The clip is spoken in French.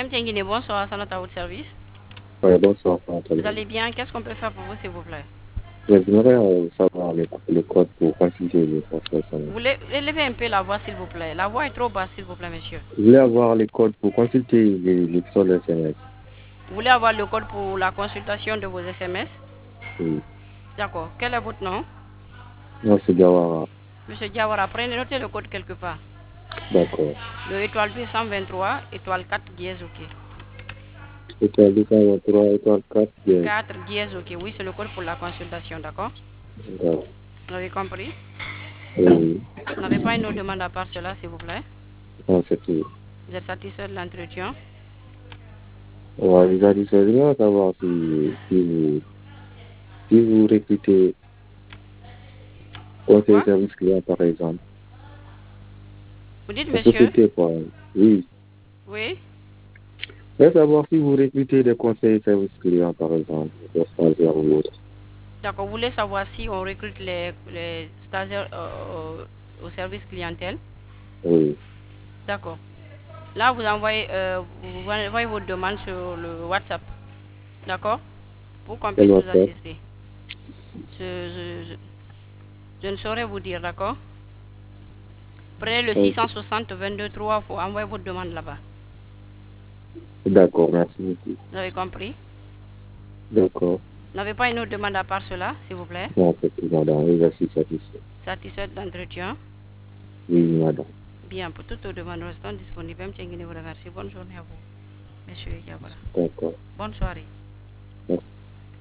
Même Tienguine, bonsoir, ça notre service. Ouais, bonsoir. Vous allez bien? Qu'est-ce qu'on peut faire pour vous, s'il vous plaît? J'aimerais savoir le code pour consulter le conseil Vous SMS. voulez élever un peu la voix, s'il vous plaît. La voix est trop basse, s'il vous plaît, monsieur. Je voulais avoir les codes pour consulter les soldes SMS. Vous voulez avoir le code pour la consultation de vos SMS? Oui. D'accord. Quel est votre nom? Non, c'est Gawara. Monsieur Diawara, prenez notez le code quelque part. D'accord. Le étoile 223, étoile 4 dièse, ok. Étoile 223, étoile 4, yes. 4 dièse, ok. Oui, c'est le code pour la consultation, d'accord? D'accord. Vous avez compris? Oui. Vous n'avez pas une autre demande à part cela, s'il vous plaît? Non, c'est tout. Vous êtes satisfait de l'entretien? Ouais, déjà dit ça, j'aimerais savoir si vous recrutez conseiller Quoi? service client, par exemple. Vous dites, La monsieur? société, quoi. Oui. Oui? Je veux savoir si vous recrutez des conseillers service client, par exemple, des stagiaires ou autres. D'accord. Vous voulez savoir si on recrute les stagiaires au service clientèle? Oui. D'accord. Là, vous envoyez votre demande sur le WhatsApp. D'accord? Pour qu'on Quel puisse vous WhatsApp? assister. Je, je- je- je ne saurais vous dire, d'accord? Prenez le Ok. 660 22 3, il faut envoyer votre demande là-bas. D'accord, merci beaucoup. Vous avez compris? D'accord. Vous n'avez pas une autre demande à part cela, s'il vous plaît? Non, c'est tout, madame. Oui, je suis satisfait. Satisfait de l'entretien? Oui, madame. Bien, pour toutes vos demandes restant disponibles, M. Tchenguine vous remercie. Bonne journée à vous, monsieur Diabara. D'accord. Bonne soirée. Merci.